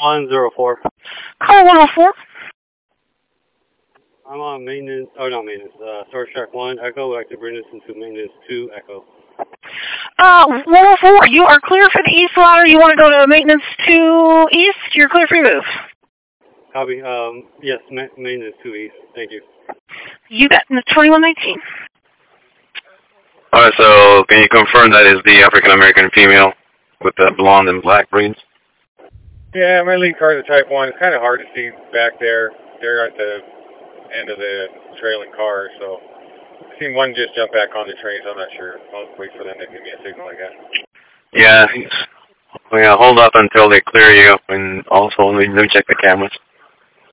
104. Call 104. I'm on maintenance, not maintenance, storage track 1, Echo. I'd like to bring this into maintenance 2, Echo. 104, you are clear for the east ladder. You want to go to maintenance 2 east? You're clear for your move. Copy. Yes, maintenance 2 east. Thank you. You bet. 2119. Alright, so can you confirm that is the African-American female with the blonde and black braids? Yeah, my lead car is a Type 1. It's kind of hard to see back there. They're at the end of the trailing car, so I've seen one just jump back on the train, so I'm not sure. I'll wait for them to give me a signal, I guess. Yeah, hold up until they clear you, and also let me check the cameras.